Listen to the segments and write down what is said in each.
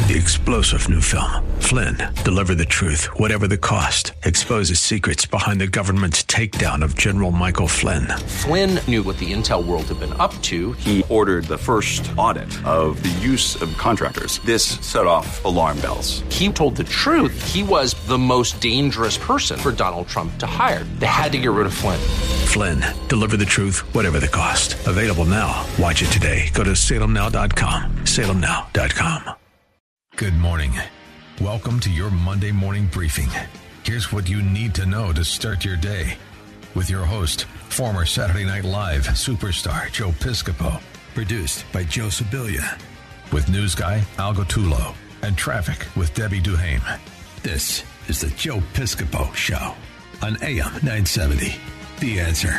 The explosive new film, Flynn, deliver the truth, whatever the cost, exposes secrets behind the government's takedown of General Michael Flynn. Flynn knew what the intel world had been up to. He ordered the first audit of the use of contractors. This set off alarm bells. He told the truth. He was the most dangerous person for Donald Trump to hire. They had to get rid of Flynn. Flynn, deliver the truth, whatever the cost. Available now. Watch it today. Go to salemnow.com. salemnow.com. Good morning. Welcome to your Monday morning briefing. Here's what you need to know to start your day. With your host, former Saturday Night Live superstar Joe Piscopo. Produced by Joe Sibilia. With news guy Al Gottulo. And traffic with Debbie Duhame. This is the Joe Piscopo Show on AM 970. The Answer.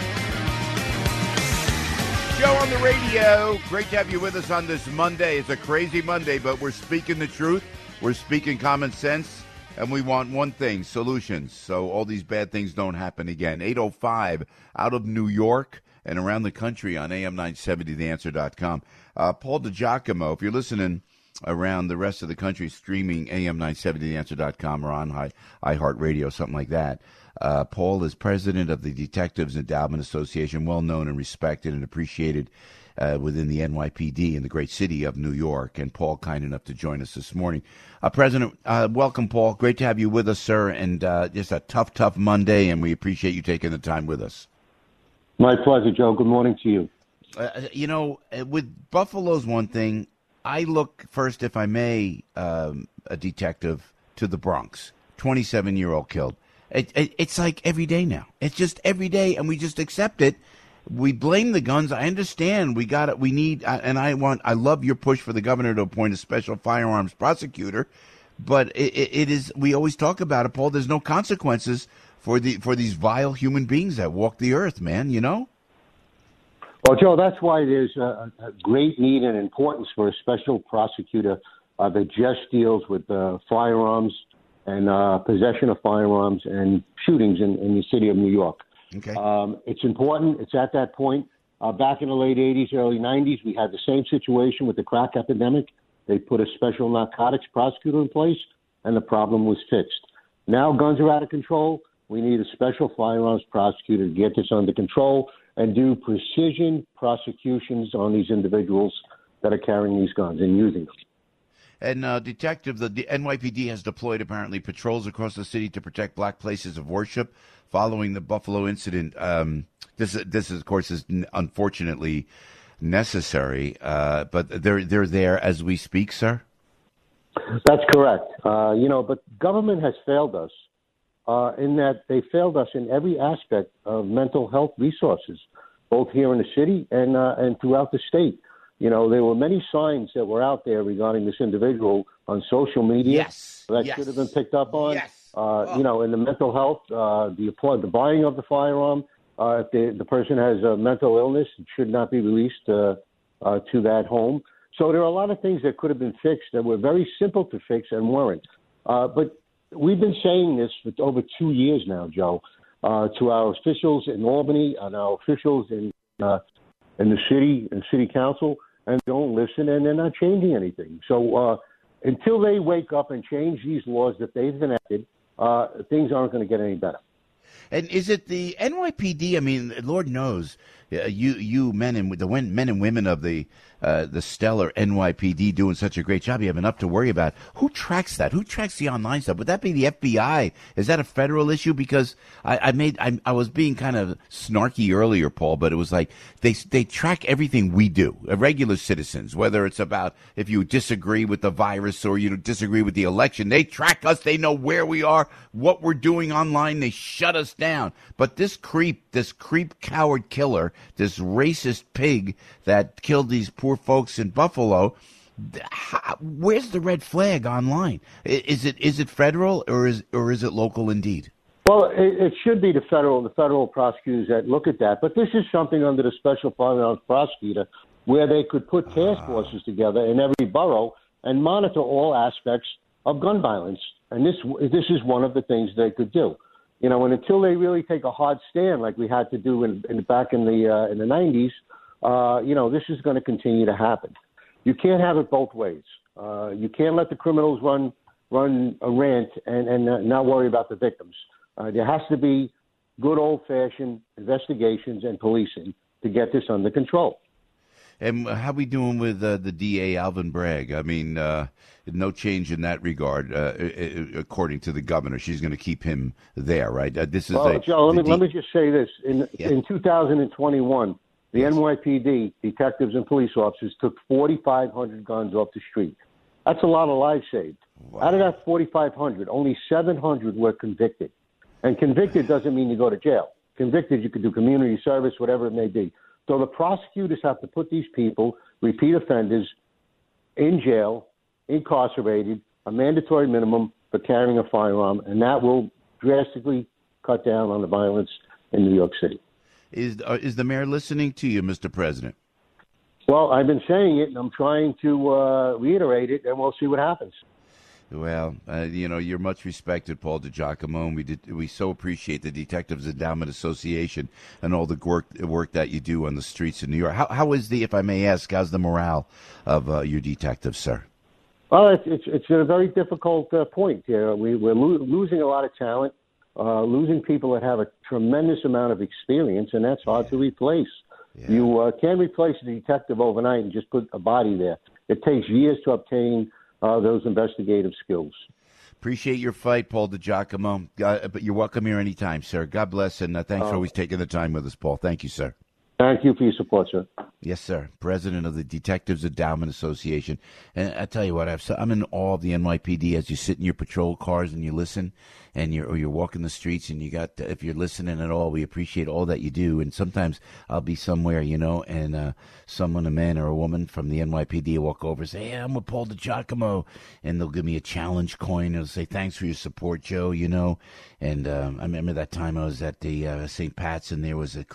Joe on the radio. Great to have you with us on this Monday. It's a crazy Monday, but we're speaking the truth. We're speaking common sense, and we want one thing, solutions, so all these bad things don't happen again. 805 out of New York and around the country on AM970theanswer.com. Paul DiGiacomo, if you're listening around the rest of the country, streaming AM970theanswer.com or on iHeartRadio, something like that. Paul is president of the Detectives Endowment Association, well known and respected and appreciated within the NYPD in the great city of New York. And Paul, kind enough to join us this morning. President, welcome, Paul. Great to have you with us, sir. And just a tough Monday, and we appreciate you taking the time with us. My pleasure, Joe. Good morning to you. With Buffalo's one thing, I look first, if I may, a detective, to the Bronx. 27-year-old killed. It's like every day now. It's just every day, and we just accept it. We blame the guns. I understand. We got it. We need, and I love your push for the governor to appoint a special firearms prosecutor. But it is. We always talk about it, Paul. There's no consequences for these vile human beings that walk the earth, man. You know. Well, Joe, that's why there's a great need and importance for a special prosecutor that just deals with firearms and possession of firearms and shootings in the city of New York. Okay. It's important. It's at that point. Back in the late 80s, early 90s, we had the same situation with the crack epidemic. They put a special narcotics prosecutor in place, and the problem was fixed. Now guns are out of control. We need a special firearms prosecutor to get this under control and do precision prosecutions on these individuals that are carrying these guns and using them. And, Detective, the NYPD has deployed, apparently, patrols across the city to protect black places of worship following the Buffalo incident. This, of course, is unfortunately necessary, but they're there as we speak, sir? That's correct. But government has failed us in that they failed us in every aspect of mental health resources, both here in the city and throughout the state. You know, there were many signs that were out there regarding this individual on social media that should have been picked up on. In the mental health, the buying of the firearm. If the person has a mental illness, it should not be released to that home. So there are a lot of things that could have been fixed that were very simple to fix and weren't. But we've been saying this for over 2 years now, Joe, to our officials in Albany and our officials in the city and city council. And don't listen, and they're not changing anything. So until they wake up and change these laws that they've enacted, things aren't going to get any better. And is it the NYPD? I mean, Lord knows, you men and women of the stellar NYPD doing such a great job. You have enough to worry about. Who tracks that? Who tracks the online stuff? Would that be the FBI? Is that a federal issue? Because I was being kind of snarky earlier, Paul, but it was like they track everything we do, regular citizens, whether it's about if you disagree with the virus or you disagree with the election. They track us. They know where we are, what we're doing online. They shut us down. But this creep coward killer, this racist pig that killed these poor folks in Buffalo, where's the red flag online? Is it federal or is it local indeed? Well, it should be the federal prosecutors that look at that. But this is something under the special firearms prosecutor where they could put task forces together in every borough and monitor all aspects of gun violence. And this is one of the things they could do. You know, and until they really take a hard stand like we had to do back in the 90s, this is going to continue to happen. You can't have it both ways. You can't let the criminals run a rant and not worry about the victims. There has to be good old-fashioned investigations and policing to get this under control. And how we doing with the DA, Alvin Bragg? I mean, no change in that regard, according to the governor. She's going to keep him there, right? Joe, let me just say this. In 2021, the NYPD detectives and police officers took 4,500 guns off the street. That's a lot of lives saved. Wow. Out of that 4,500, only 700 were convicted. And convicted doesn't mean you go to jail. Convicted, you could do community service, whatever it may be. So the prosecutors have to put these people, repeat offenders, in jail, incarcerated, a mandatory minimum for carrying a firearm, and that will drastically cut down on the violence in New York City. Is the mayor listening to you, Mr. President? Well, I've been saying it, and I'm trying to reiterate it, and we'll see what happens. Well, you're much respected, Paul DiGiacomo. We so appreciate the Detectives Endowment Association and all the work that you do on the streets of New York. How is if I may ask, how's the morale of your detectives, sir? Well, it's a very difficult point here. We're losing a lot of talent, losing people that have a tremendous amount of experience, and that's hard to replace. Yeah. You can't replace a detective overnight and just put a body there. It takes years to obtain those investigative skills. Appreciate your fight, Paul DiGiacomo. But you're welcome here anytime, sir. God bless, and thanks for always taking the time with us, Paul. Thank you, sir. Thank you for your support, sir. Yes, sir. President of the Detectives Endowment Association. And I tell you what, I'm in awe of the NYPD as you sit in your patrol cars and you listen, and you're walking the streets, and if you're listening at all, we appreciate all that you do. And sometimes I'll be somewhere, and a man or a woman from the NYPD will walk over and say, "Hey, I'm with Paul DiGiacomo," and they'll give me a challenge coin and they'll say, "Thanks for your support, Joe," And I remember that time I was at the St. Pat's, and there was that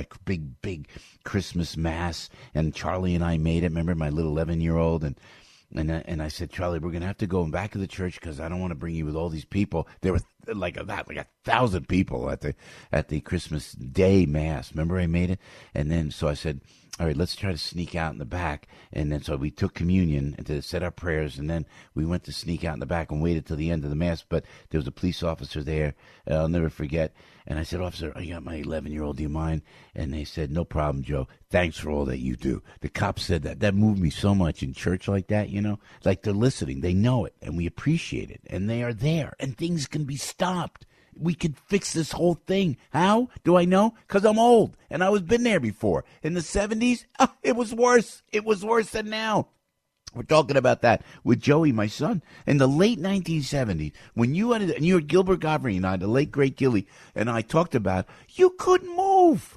big Christmas mass, and Charlie and I made it. Remember, my little 11-year-old, and I said, "Charlie, we're gonna have to go back of the church because I don't want to bring you with all these people." There were like 1,000 people at the Christmas Day mass. Remember, I made it, and then so I said, "All right, let's try to sneak out in the back." And then so we took communion and to set our prayers, and then we went to sneak out in the back and waited till the end of the mass. But there was a police officer there, I'll never forget. And I said, "Officer, I got my 11-year-old. Do you mind?" And they said, "No problem, Joe. Thanks for all that you do." The cop said that. That moved me so much in church like that, like they're listening. They know it, and we appreciate it, and they are there, and things can be stopped. We could fix this whole thing. How do I know? Because I'm old, and I was been there before. In the 70s, it was worse. It was worse than now. We're talking about that with Joey, my son, in the late 1970s, when you had Gilbert Godfrey and I, the late great Gilly, and I talked about you couldn't move.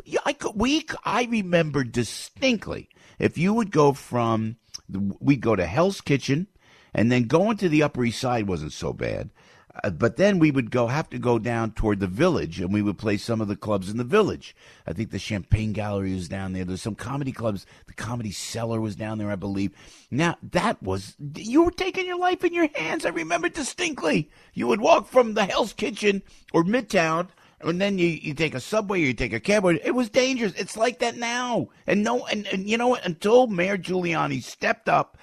I remember distinctly if you would go we'd go to Hell's Kitchen, and then going to the Upper East Side wasn't so bad. But then we would have to go down toward the Village, and we would play some of the clubs in the Village. I think the Champagne Gallery was down there. There's some comedy clubs. The Comedy Cellar was down there, I believe. Now, you were taking your life in your hands. I remember distinctly. You would walk from the Hell's Kitchen or Midtown, and then you take a subway or you take a cab. It was dangerous. It's like that now. And you know what? Until Mayor Giuliani stepped up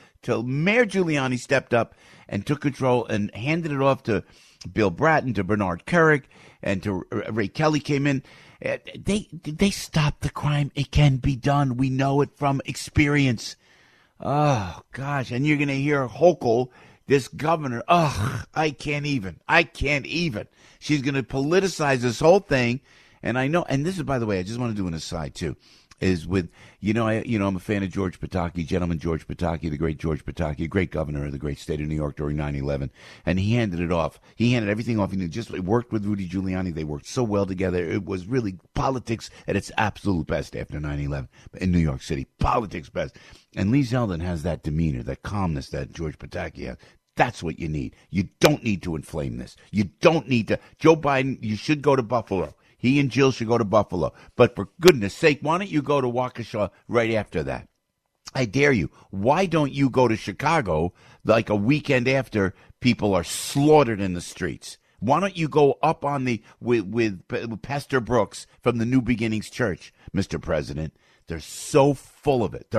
and took control and handed it off to Bill Bratton, to Bernard Kerik, and to Ray Kelly came in. They stopped the crime. It can be done. We know it from experience. Oh, gosh. And you're going to hear Hochul, this governor. I can't even. She's going to politicize this whole thing. And I know, and this is, by the way, I just want to do an aside, too. Is with, I'm a fan of George Pataki, Gentleman George Pataki, the great George Pataki, great governor of the great state of New York during 9/11. And he handed it off. He handed everything off. He just worked with Rudy Giuliani. They worked so well together. It was really politics at its absolute best after 9/11 in New York City. Politics best. And Lee Zeldin has that demeanor, that calmness that George Pataki has. That's what you need. You don't need to inflame this. You don't need to. Joe Biden, you should go to Buffalo. He and Jill should go to Buffalo. But for goodness sake, why don't you go to Waukesha right after that? I dare you. Why don't you go to Chicago like a weekend after people are slaughtered in the streets? Why don't you go up on with Pastor Brooks from the New Beginnings Church, Mr. President? They're so full of it.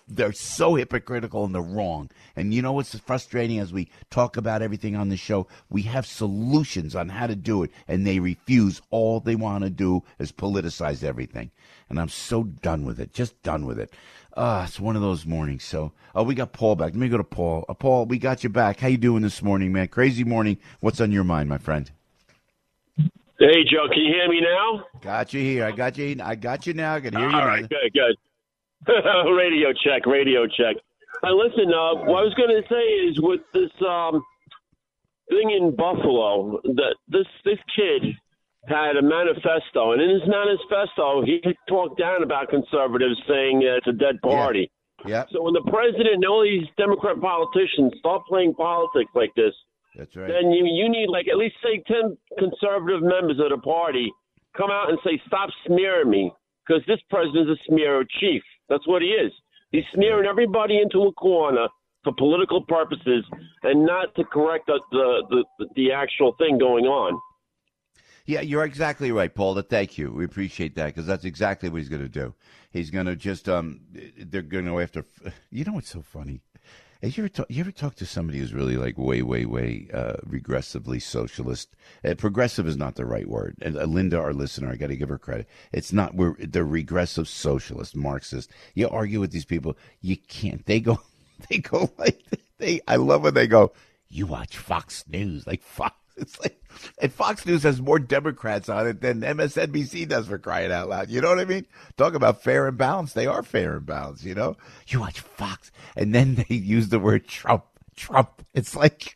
they're so hypocritical and they're wrong. And you know what's frustrating? As we talk about everything on the show, we have solutions on how to do it, and they refuse. All they want to do is politicize everything. And I'm so done with it, just done with it. It's one of those mornings. So, we got Paul back. Let me go to Paul. Paul, we got you back. How you doing this morning, man? Crazy morning. What's on your mind, my friend? Hey, Joe, can you hear me now? Got you here. I got you now. I can hear you. All right, good. Radio check. Listen, what I was going to say is with this thing in Buffalo, that this kid had a manifesto, and in his manifesto, he talked down about conservatives, saying it's a dead party. Yeah. So when the president and all these Democrat politicians start playing politics like this, that's right. then you need, like, at least, say, 10 conservative members of the party come out and say, stop smearing me, because this president is a smear chief. That's what he is. He's smearing everybody into a corner for political purposes and not to correct the actual thing going on. Yeah, you're exactly right, Paul. Thank you. We appreciate that, because that's exactly what he's going to do. He's going to just they're going to after. You know what's so funny? You ever talk to somebody who's really like way regressively socialist? Progressive is not the right word. And Linda, our listener, I got to give her credit. It's not. They're regressive socialist, Marxist. You argue with these people, you can't. They go like I love when they go. You watch Fox News, like Fox. It's like, and Fox News has more Democrats on it than MSNBC does, for crying out loud. You know what I mean? Talk about fair and balanced. They are fair and balanced, you know? You watch Fox, and then they use the word Trump. It's like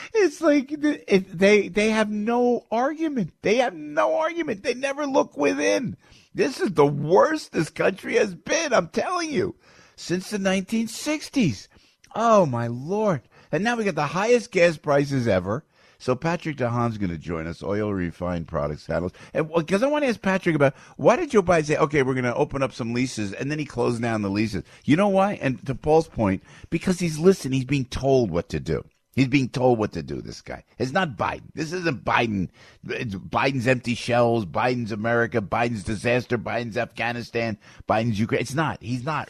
they have no argument. They have no argument. They never look within. This is the worst this country has been, I'm telling you, since the 1960s. Oh, my Lord. And now we got the highest gas prices ever. So Patrick DeHaan's going to join us, oil refined products analyst. And because I want to ask Patrick about, why did Joe Biden say, okay, we're going to open up some leases, and then he closed down the leases? You know why? And to Paul's point, because he's listening, he's being told what to do. He's being told what to do, this guy. It's not Biden. This isn't Biden. It's Biden's empty shells, Biden's America, Biden's disaster, Biden's Afghanistan, Biden's Ukraine. It's not. He's not.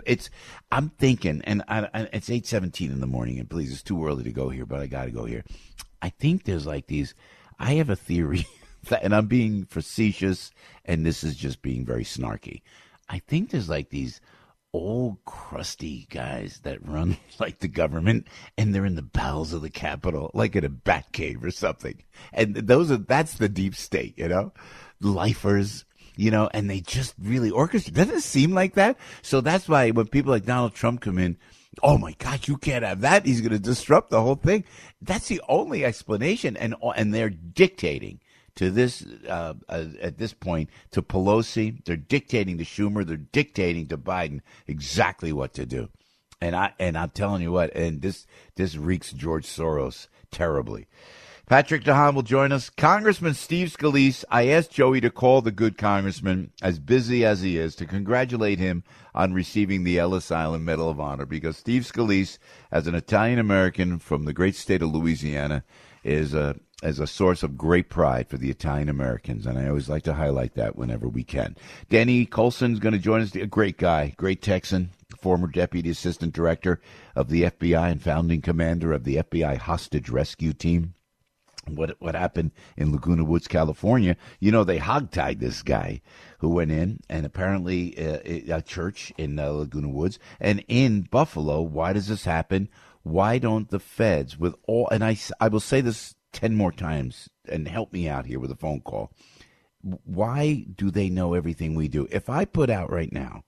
I'm thinking, and it's 8:17 in the morning, and please, it's too early to go here, but I got to go here. I think there's like these, I have a theory, and I'm being facetious, and this is just being very snarky. I think there's like these old crusty guys that run like the government, and they're in the bowels of the Capitol, like in a bat cave or something. And that's the deep state, you know, lifers, you know, and they just really orchestrate. Doesn't it seem like that? So that's why when people like Donald Trump come in, oh my God, you can't have that. He's going to disrupt the whole thing. That's the only explanation. And they're dictating to this, at this point, to Pelosi. They're dictating to Schumer. They're dictating to Biden exactly what to do. And I'm telling you what, and this reeks George Soros terribly. Patrick DeHaan will join us. Congressman Steve Scalise, I asked Joey to call the good congressman, as busy as he is, to congratulate him on receiving the Ellis Island Medal of Honor, because Steve Scalise, as an Italian-American from the great state of Louisiana, is a source of great pride for the Italian-Americans, and I always like to highlight that whenever we can. Danny Coulson's going to join us, a great guy, great Texan, former Deputy Assistant Director of the FBI and founding commander of the FBI Hostage Rescue Team. What happened in Laguna Woods, California, you know, they hogtied this guy who went in, and apparently a church in Laguna Woods. And in Buffalo, why does this happen? Why don't the feds, with all, and I will say this 10 more times, and help me out here with a phone call. Why do they know everything we do? If I put out right now,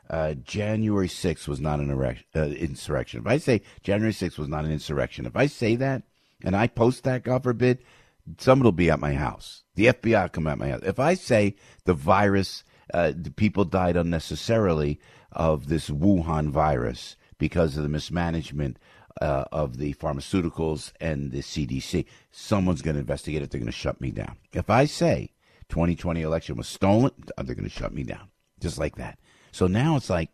January 6th was not an insurrection. If I say January 6th was not an insurrection, if I say that, and I post that, God forbid, somebody will be at my house. The FBI will come at my house. If I say the virus, the people died unnecessarily of this Wuhan virus because of the mismanagement of the pharmaceuticals and the CDC, someone's going to investigate it. They're going to shut me down. If I say 2020 election was stolen, they're going to shut me down, just like that. So now it's like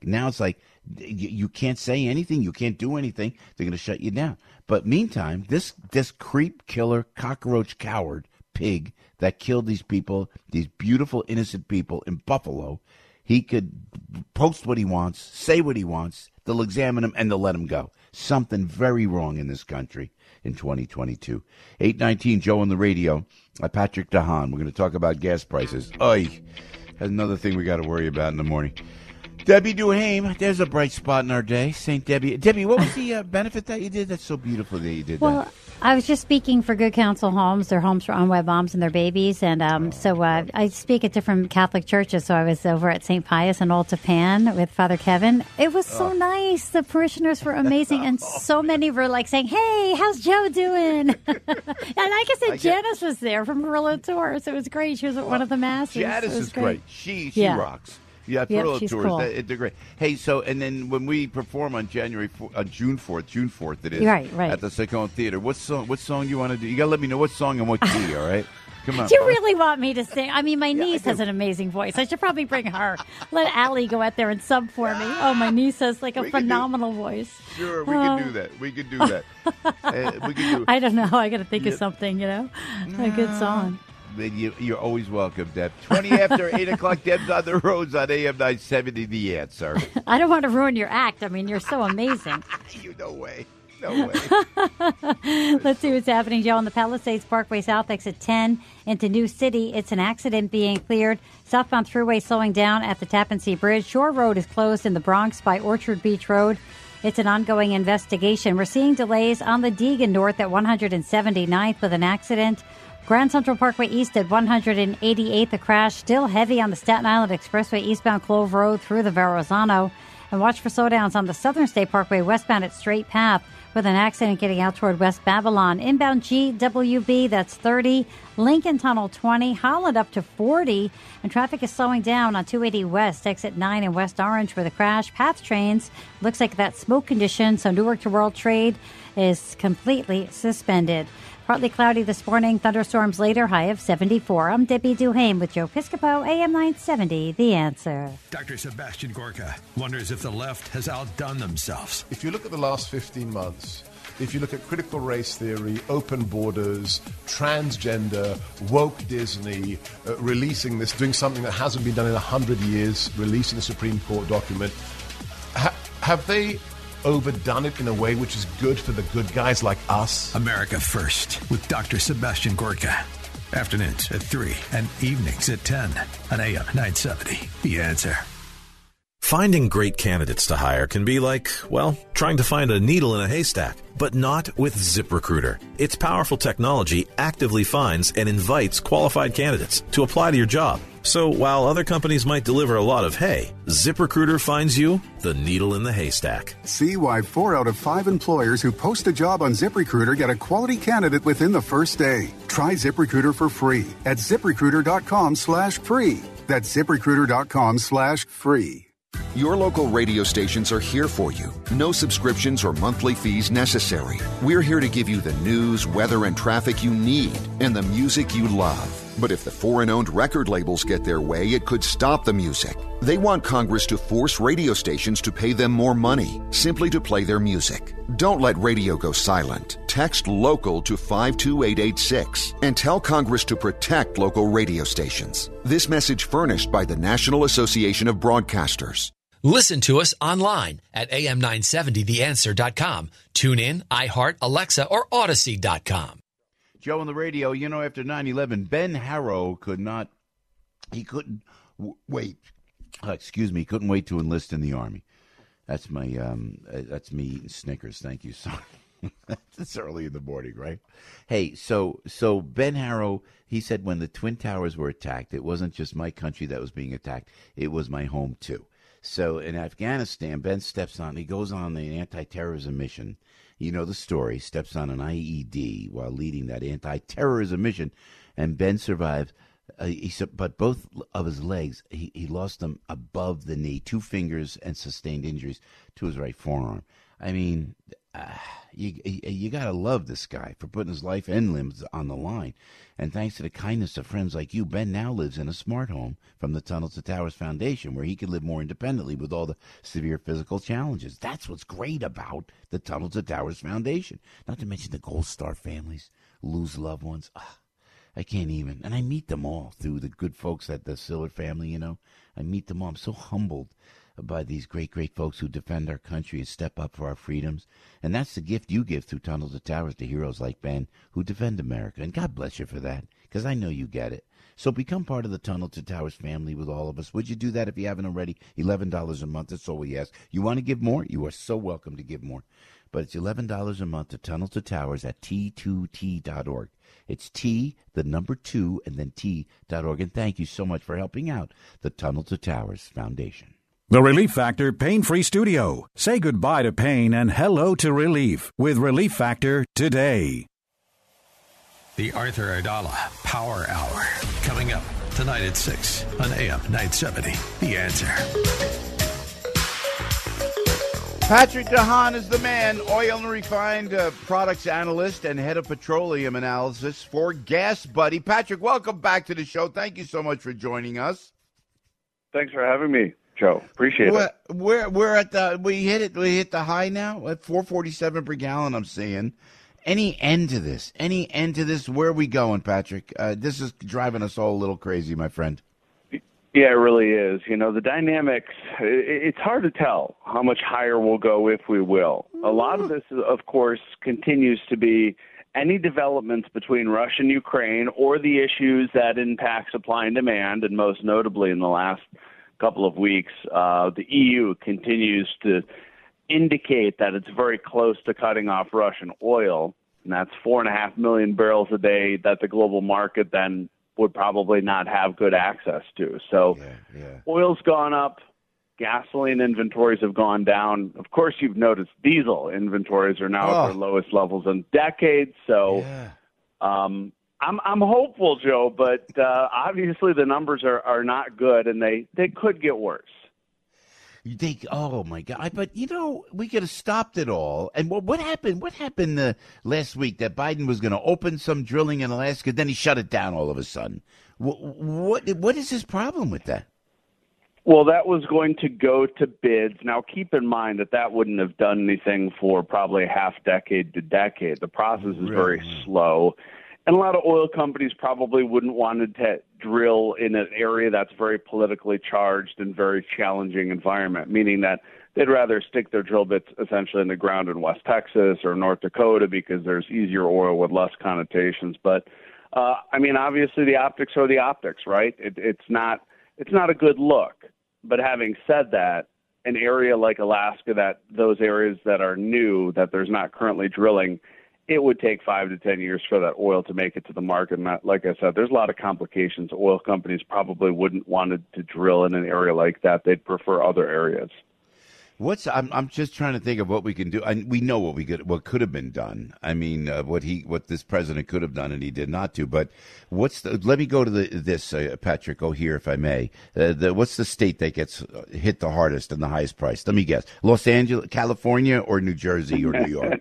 you can't say anything, you can't do anything. They're going to shut you down. But meantime, this creep, killer, cockroach, coward, pig that killed these people, these beautiful, innocent people in Buffalo, he could post what he wants, say what he wants, they'll examine them, and they'll let them go. Something very wrong in this country in 2022. 819, Joe on the radio. Patrick DeHaan. We're going to talk about gas prices. That's another thing we got to worry about in the morning. Debbie Duhame, there's a bright spot in our day. St. Debbie. Debbie, what was the benefit that you did? That's so beautiful that you did that. I was just speaking for Good Counsel Homes. Their homes for unwed moms and their babies. And I speak at different Catholic churches. So I was over at St. Pius and Old Japan with Father Kevin. It was so nice. The parishioners were amazing. And so many were like saying, hey, how's Joe doing? And like I said, Janice was there from Murillo Tours. It was great. She was at one of the masses. Janice is great. She rocks. Yeah, she's Tours. Cool. They're great. Hey, so and then when we perform on June 4th, it is right at the Second Theater. What song you want to do? You gotta let me know what song and what key. All right, come on. Do you really want me to sing? I mean, my niece has an amazing voice. I should probably bring her. Let Allie go out there and sub for me. Oh, my niece has like a phenomenal voice. Sure, we can do that. We can do that. We can do. I don't know. I got to think of something. A good song. You're always welcome, Deb. 20 after 8 o'clock, Deb's on the roads on AM 970, The Answer. I don't want to ruin your act. I mean, you're so amazing. No way. No way. Let's see what's happening, Joe. On the Palisades Parkway South exit 10 into New City, it's an accident being cleared. Southbound thruway slowing down at the Tappan Zee Bridge. Shore Road is closed in the Bronx by Orchard Beach Road. It's an ongoing investigation. We're seeing delays on the Deegan North at 179th with an accident. Grand Central Parkway East at 188th, a crash still heavy on the Staten Island Expressway eastbound Clove Road through the Verrazano. And watch for slowdowns on the Southern State Parkway westbound at Straight Path with an accident getting out toward West Babylon. Inbound GWB, that's 30. Lincoln Tunnel 20. Holland up to 40. And traffic is slowing down on 280 West, exit 9 in West Orange with a crash. Path trains, looks like that smoke condition, so Newark to World Trade is completely suspended. Partly cloudy this morning, thunderstorms later, high of 74. I'm Debbie Duhame with Joe Piscopo, AM 970, The Answer. Dr. Sebastian Gorka wonders if the left has outdone themselves. If you look at the last 15 months, if you look at critical race theory, open borders, transgender, woke Disney, releasing this, doing something that hasn't been done in 100 years, releasing a Supreme Court document, have they overdone it in a way which is good for the good guys like us? America First with Dr. Sebastian Gorka. Afternoons at 3 and evenings at 10 on AM 970. The Answer. Finding great candidates to hire can be like, well, trying to find a needle in a haystack, but not with ZipRecruiter. Its powerful technology actively finds and invites qualified candidates to apply to your job. So while other companies might deliver a lot of hay, ZipRecruiter finds you the needle in the haystack. See why 4 out of 5 employers who post a job on ZipRecruiter get a quality candidate within the first day. Try ZipRecruiter for free at ZipRecruiter.com/free. That's ZipRecruiter.com/free. Your local radio stations are here for you. No subscriptions or monthly fees necessary. We're here to give you the news, weather, and traffic you need and the music you love. But if the foreign-owned record labels get their way, it could stop the music. They want Congress to force radio stations to pay them more money simply to play their music. Don't let radio go silent. Text LOCAL to 52886 and tell Congress to protect local radio stations. This message furnished by the National Association of Broadcasters. Listen to us online at am970theanswer.com. Tune in, iHeart, Alexa, or Odyssey.com. Joe on the radio, after 9/11, Ben Harrow couldn't wait to enlist in the Army. That's that's me eating Snickers. Thank you, son. It's early in the morning, right? Hey, so Ben Harrow, he said when the Twin Towers were attacked, it wasn't just my country that was being attacked. It was my home, too. So in Afghanistan, Ben he goes on an anti-terrorism mission. You know the story. Steps on an IED while leading that anti-terrorism mission, and Ben survived. But both of his legs, he lost them above the knee, 2 fingers, and sustained injuries to his right forearm. I mean, you gotta love this guy for putting his life and limbs on the line. And thanks to the kindness of friends like you, Ben now lives in a smart home from the Tunnels to Towers Foundation, where he can live more independently with all the severe physical challenges. That's what's great about the Tunnels to Towers Foundation. Not to mention the Gold Star families lose loved ones. I can't even. And I meet them all through the good folks at the Siller family, I meet them all. I'm so humbled by these great, great folks who defend our country and step up for our freedoms. And that's the gift you give through Tunnel to Towers to heroes like Ben who defend America. And God bless you for that, because I know you get it. So become part of the Tunnel to Towers family with all of us. Would you do that if you haven't already? $11 a month, that's all we ask. You want to give more? You are so welcome to give more. But it's $11 a month to Tunnel to Towers at T2T.org. It's T, the number 2, and then T.org. And thank you so much for helping out the Tunnel to Towers Foundation. The Relief Factor Pain-Free Studio. Say goodbye to pain and hello to relief with Relief Factor today. The Arthur Aidala Power Hour. Coming up tonight at 6 on AM 970. The Answer. Patrick DeHaan is the man, oil and refined products analyst and head of petroleum analysis for Gas Buddy. Patrick, welcome back to the show. Thank you so much for joining us. Thanks for having me, Joe. Appreciate it. We're at we hit the high now at $4.47 per gallon. I'm seeing. Any end to this? Where are we going, Patrick? This is driving us all a little crazy, my friend. Yeah, it really is. You know, the dynamics, it's hard to tell how much higher we'll go if we will. A lot of this, of course, continues to be any developments between Russia and Ukraine or the issues that impact supply and demand, and most notably in the last couple of weeks, the EU continues to indicate that it's very close to cutting off Russian oil, and that's 4.5 million barrels a day that the global market then would probably not have good access to. So oil's gone up, gasoline inventories have gone down. Of course, you've noticed diesel inventories are now at their lowest levels in decades. So I'm hopeful, Joe, but obviously the numbers are not good, and they could get worse. You think, oh my God! But you know, we could have stopped it all. And what happened? What happened last week? That Biden was going to open some drilling in Alaska, then he shut it down all of a sudden. What is his problem with that? Well, that was going to go to bids. Now, keep in mind that wouldn't have done anything for probably a half decade to decade. The process is very slow. And a lot of oil companies probably wouldn't want to drill in an area that's very politically charged and very challenging environment, meaning that they'd rather stick their drill bits essentially in the ground in West Texas or North Dakota because there's easier oil with less connotations. But, I mean, obviously the optics are the optics, right? It's not a good look. But having said that, an area like Alaska, that those areas that are new, that there's not currently drilling, it would take 5 to 10 years for that oil to make it to the market. And like I said, there's a lot of complications. Oil companies probably wouldn't want to drill in an area like that. They'd prefer other areas. I'm just trying to think of what we can do. We know what could have been done. I mean, what this president could have done, and he did not do. But let me go to this, Patrick O'Hear, if I may. What's the state that gets hit the hardest and the highest price? Let me guess: Los Angeles, California, or New Jersey, or New York?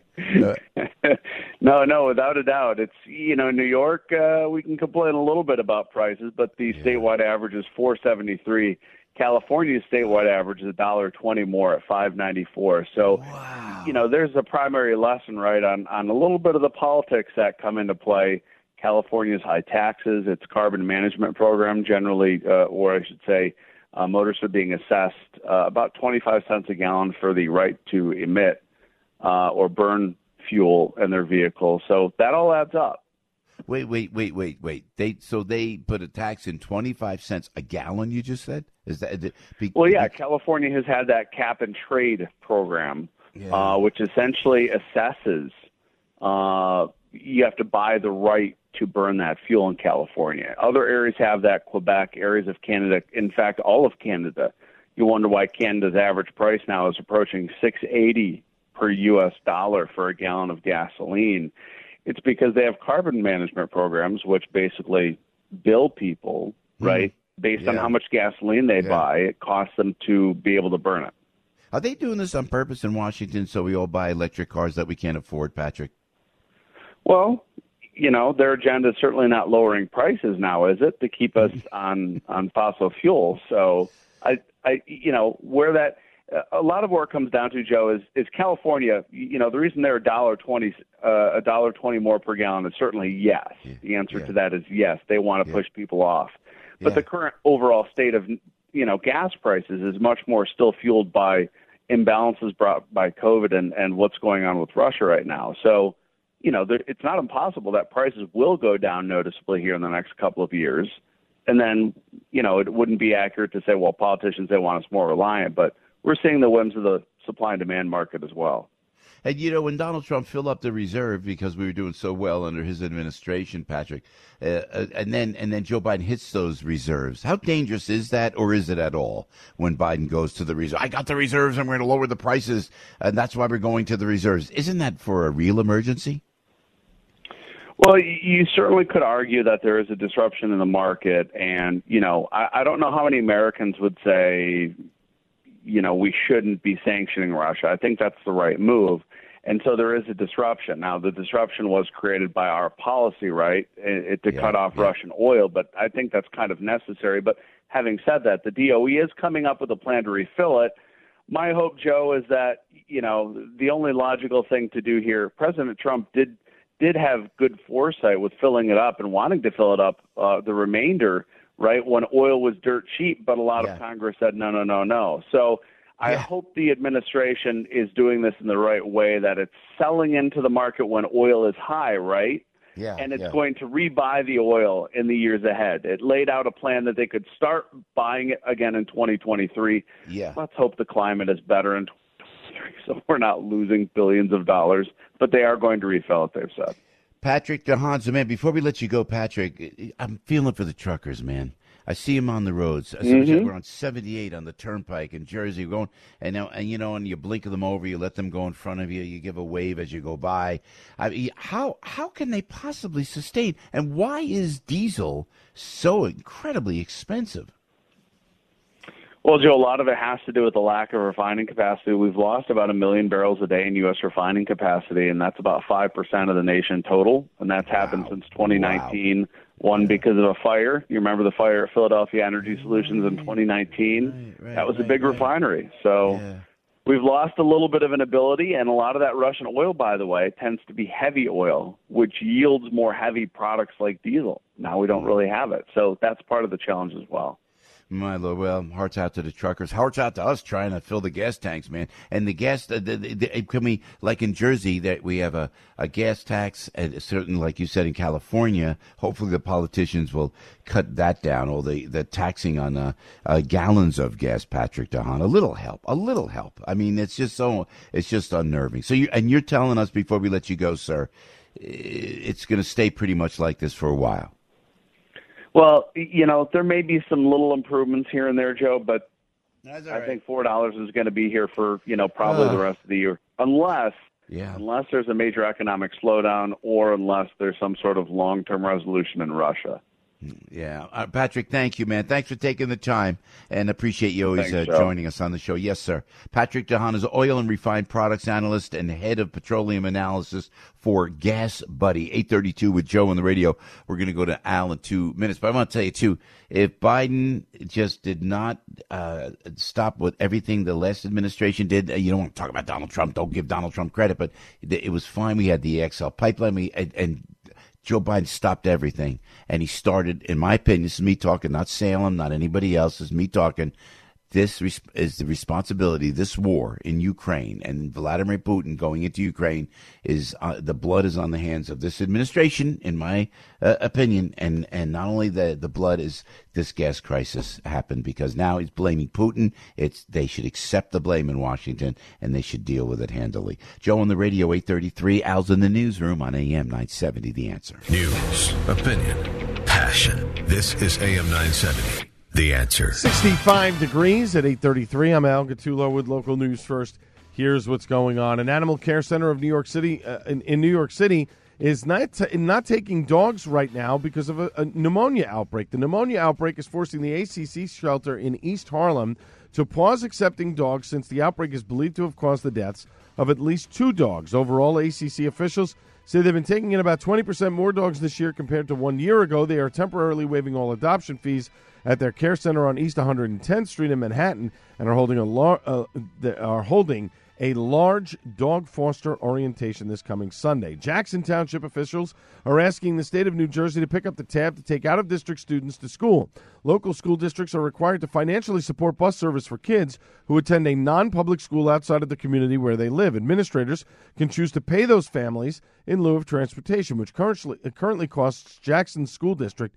No, without a doubt. It's, New York, we can complain a little bit about prices, but the statewide average is $4.73. California's statewide average is $1.20 more at $5.94. So, there's a primary lesson, right, on a little bit of the politics that come into play. California's high taxes, its carbon management program generally, or I should say, motorists are being assessed about 25 cents a gallon for the right to emit or burn fuel in their vehicle. So that all adds up. Wait. They put a tax in 25 cents a gallon, you just said? Is that Well, yeah, California has had that cap and trade program, which essentially assesses you have to buy the right to burn that fuel in California. Other areas have that, Quebec, areas of Canada, in fact, all of Canada. You wonder why Canada's average price now is approaching $6.80 per U.S. dollar for a gallon of gasoline. It's because they have carbon management programs, which basically bill people, right, based on how much gasoline they buy. It costs them to be able to burn it. Are they doing this on purpose in Washington so we all buy electric cars that we can't afford, Patrick? Well, their agenda is certainly not lowering prices now, is it, to keep us on fossil fuels? So, where that a lot of where it comes down to, Joe, is California. The reason they're $1.20 more per gallon is certainly yes. The answer to that is yes. They want to push people off, but the current overall state of gas prices is much more still fueled by imbalances brought by COVID and what's going on with Russia right now. So, it's not impossible that prices will go down noticeably here in the next couple of years. And then, it wouldn't be accurate to say, well, politicians, they want us more reliant, but we're seeing the whims of the supply and demand market as well. And, when Donald Trump filled up the reserve because we were doing so well under his administration, Patrick, and then Joe Biden hits those reserves, how dangerous is that, or is it at all when Biden goes to the reserve? I got the reserves, I'm going to lower the prices, and that's why we're going to the reserves. Isn't that for a real emergency? Well, you certainly could argue that there is a disruption in the market, and, I don't know how many Americans would say, we shouldn't be sanctioning Russia. I think that's the right move. And so there is a disruption. Now, the disruption was created by our policy, right, to cut off Russian oil, but I think that's kind of necessary. But having said that, the DOE is coming up with a plan to refill it. My hope, Joe, is that, the only logical thing to do here, President Trump did have good foresight with filling it up and wanting to fill it up, the remainder, right, when oil was dirt cheap, but a lot of Congress said no. So I hope the administration is doing this in the right way, that it's selling into the market when oil is high, right? Yeah. And it's going to rebuy the oil in the years ahead. It laid out a plan that they could start buying it again in 2023. Yeah. Let's hope the climate is better in 2023 so we're not losing billions of dollars. But they are going to refill it, they've said. Patrick DeHaan, man, before we let you go, Patrick, I'm feeling for the truckers, man. I see them on the roads. We're on 78 on the Turnpike in Jersey. We're going, and you blink them over, you let them go in front of you, you give a wave as you go by. I mean, how can they possibly sustain? And why is diesel so incredibly expensive? Well, Joe, a lot of it has to do with the lack of refining capacity. We've lost about 1 million barrels a day in U.S. refining capacity, and that's about 5% of the nation total, and that's happened since 2019. Wow. One, because of a fire. You remember the fire at Philadelphia Energy Solutions in 2019? That was a big refinery. So we've lost a little bit of an ability, and a lot of that Russian oil, by the way, tends to be heavy oil, which yields more heavy products like diesel. Now we don't really have it. So that's part of the challenge as well. My Lord, well, hearts out to the truckers. Hearts out to us trying to fill the gas tanks, man. And the gas, can we, like in Jersey, that we have a gas tax, and certain, like you said, in California, hopefully the politicians will cut that down, or the taxing on gallons of gas, Patrick DeHaan. A little help. I mean, it's just unnerving. So you're telling us before we let you go, sir, it's going to stay pretty much like this for a while. Well, there may be some little improvements here and there, Joe, but I think $4 is going to be here for, probably the rest of the year, unless there's a major economic slowdown or unless there's some sort of long-term resolution in Russia. Yeah. Patrick, thank you, man. Thanks for taking the time, and appreciate you always joining us on the show. Yes, sir. Patrick DeHaan is oil and refined products analyst and head of petroleum analysis for Gas Buddy. 8:32 with Joe on the radio. We're going to go to Al in 2 minutes. But I want to tell you, too, if Biden just did not stop with everything the last administration did, you don't want to talk about Donald Trump. Don't give Donald Trump credit, but it was fine. We had the XL pipeline, and Joe Biden stopped everything, and he started, in my opinion, this is me talking, not Salem, not anybody else, this is me talking. This is the responsibility, this war in Ukraine and Vladimir Putin going into Ukraine is the blood is on the hands of this administration, in my opinion. And not only the blood is this gas crisis happened because now he's blaming Putin. They should accept the blame in Washington and they should deal with it handily. Joe on the radio, 8:33. Al's in the newsroom on AM 970. The Answer. News, opinion, passion. This is AM 970. The Answer. 65 degrees at 8:33. I'm Al Gattullo with local news first. Here's what's going on. An animal care center of New York City, in New York City, is not taking dogs right now because of a pneumonia outbreak. The pneumonia outbreak is forcing the ACC shelter in East Harlem to pause accepting dogs since the outbreak is believed to have caused the deaths of at least 2 dogs. Overall, ACC officials say they've been taking in about 20% more dogs this year compared to 1 year ago. They are temporarily waiving all adoption fees at their care center on East 110th Street in Manhattan and are holding a large dog foster orientation this coming Sunday. Jackson Township officials are asking the state of New Jersey to pick up the tab to take out-of-district students to school. Local school districts are required to financially support bus service for kids who attend a non-public school outside of the community where they live. Administrators can choose to pay those families in lieu of transportation, which currently costs Jackson School District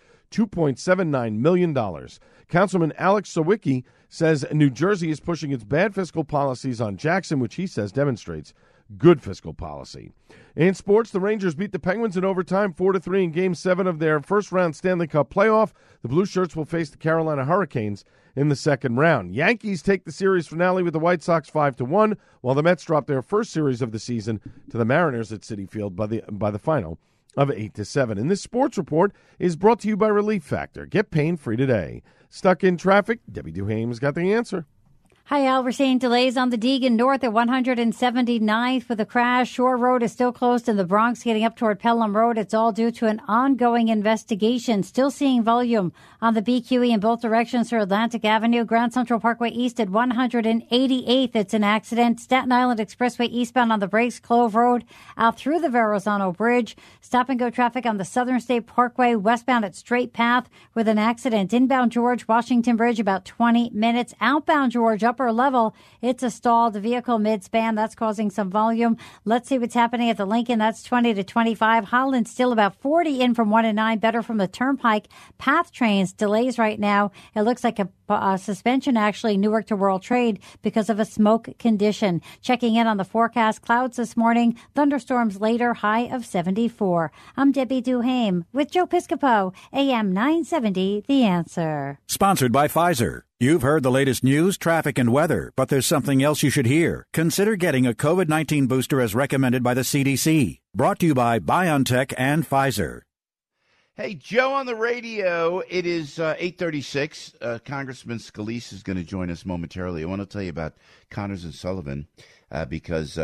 $2.79 million. Councilman Alex Sawicki says New Jersey is pushing its bad fiscal policies on Jackson, which he says demonstrates good fiscal policy. In sports, the Rangers beat the Penguins in overtime 4-3 in Game 7 of their first-round Stanley Cup playoff. The Blue Shirts will face the Carolina Hurricanes in the second round. Yankees take the series finale with the White Sox 5-1, while the Mets drop their first series of the season to the Mariners at Citi Field by the final of 8-7. And this sports report is brought to you by Relief Factor. Get pain-free today. Stuck in traffic? Debbie Duhame's got the answer. Hi, Al. We're seeing delays on the Deegan North at 179th with a crash. Shore Road is still closed in the Bronx, getting up toward Pelham Road. It's all due to an ongoing investigation. Still seeing volume on the BQE in both directions through Atlantic Avenue. Grand Central Parkway East at 188th. It's an accident. Staten Island Expressway eastbound on the Brakes Clove Road out through the Verrazano Bridge. Stop-and-go traffic on the Southern State Parkway westbound at Straight Path with an accident. Inbound George Washington Bridge about 20 minutes. Outbound George upper level, it's a stalled vehicle mid-span. That's causing some volume. Let's see what's happening at the Lincoln. That's 20 to 25. Holland still about 40 in from 1 and 9. Better from the Turnpike. Path trains delays right now. It looks like a suspension actually Newark to World Trade because of a smoke condition. Checking in on the forecast. Clouds this morning. Thunderstorms later. High of 74. I'm Debbie Duhame with Joe Piscopo. AM 970. The Answer. Sponsored by Pfizer. You've heard the latest news, traffic, and weather, but there's something else you should hear. Consider getting a COVID-19 booster as recommended by the CDC. Brought to you by BioNTech and Pfizer. Hey, Joe on the radio. It is 8:36. Congressman Scalise is going to join us momentarily. I want to tell you about Connors and Sullivan because,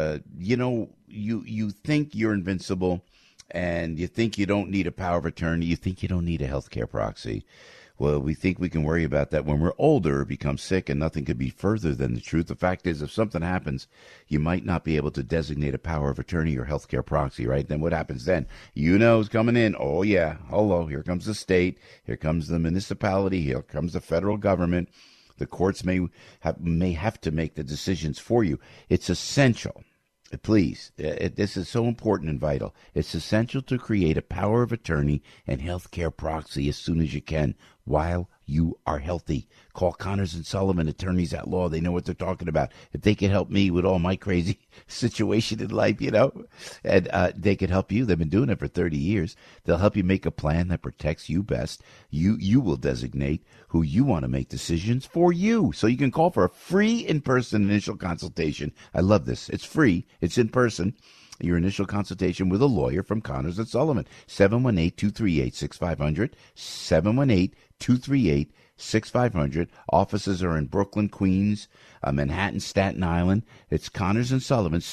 you think you're invincible and you think you don't need a power of attorney. You think you don't need a health care proxy. Well, we think we can worry about that when we're older, become sick, and nothing could be further than the truth. The fact is, if something happens, you might not be able to designate a power of attorney or healthcare proxy, right? Then what happens then? You know who's coming in. Oh, yeah. Hello. Here comes the state. Here comes the municipality. Here comes the federal government. The courts may have to make the decisions for you. It's essential. Please, this is so important and vital. It's essential to create a power of attorney and healthcare proxy as soon as you can while you are healthy. Call Connors and Sullivan, attorneys at law. They know what they're talking about. If they can help me with all my crazy situation in life, and they can help you. They've been doing it for 30 years. They'll help you make a plan that protects you best. You will designate who you want to make decisions for you. So you can call for a free in-person initial consultation. I love this. It's free. It's in person. Your initial consultation with a lawyer from Connors and Sullivan. 718-238-6500. 718-238-6500. Offices are in Brooklyn, Queens, Manhattan, Staten Island. It's Connors and Sullivan.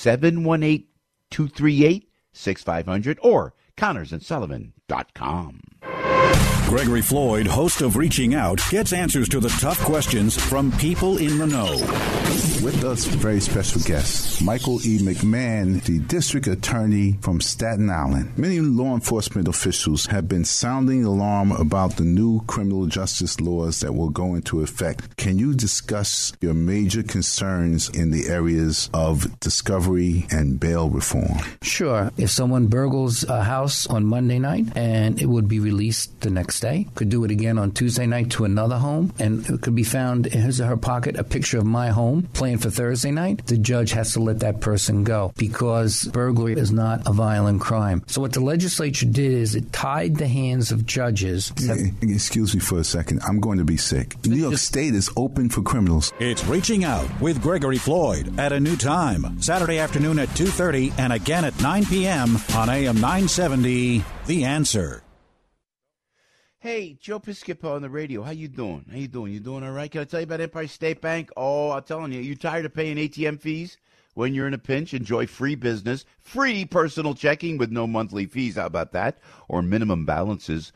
718-238-6500 or ConnorsandSullivan.com. Gregory Floyd, host of Reaching Out, gets answers to the tough questions from people in the know. With us, very special guest, Michael E. McMahon, the district attorney from Staten Island. Many law enforcement officials have been sounding the alarm about the new criminal justice laws that will go into effect. Can you discuss your major concerns in the areas of discovery and bail reform? Sure. If someone burgles a house on Monday night and it would be released the next day, could do it again on Tuesday night to another home, and it could be found in his or her pocket a picture of my home planned for Thursday night, the judge has to let that person go because burglary is not a violent crime. So what the legislature did is it tied the hands of judges. Excuse me for a second. I'm going to be sick. New York State is open for criminals. It's Reaching Out with Gregory Floyd at a new time, Saturday afternoon at 2:30 and again at 9 p.m. on AM 970, The Answer. Hey, Joe Piscopo on the radio. How you doing? You doing all right? Can I tell you about Empire State Bank? Oh, I'm telling you, tired of paying ATM fees? When you're in a pinch, enjoy free business, free personal checking with no monthly fees. How about that? Or minimum balances.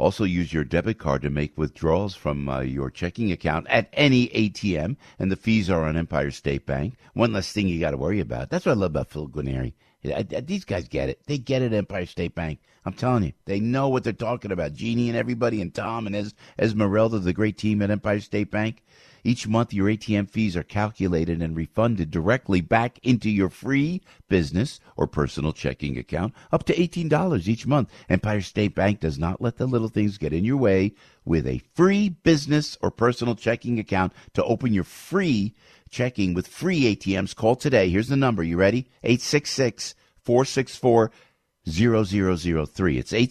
Also use your debit card to make withdrawals from your checking account at any ATM, and the fees are on Empire State Bank. One less thing you got to worry about. That's what I love about Phil Guarneri. These guys get it. They get it at Empire State Bank. I'm telling you, they know what they're talking about. Jeannie and everybody, and Tom and Esmeralda, the great team at Empire State Bank. Each month, your ATM fees are calculated and refunded directly back into your free business or personal checking account, up to $18 each month. Empire State Bank does not let the little things get in your way. With a free business or personal checking account to open your free checking with free ATMs, call today. Here's the number. You ready? 866-464-0003. It's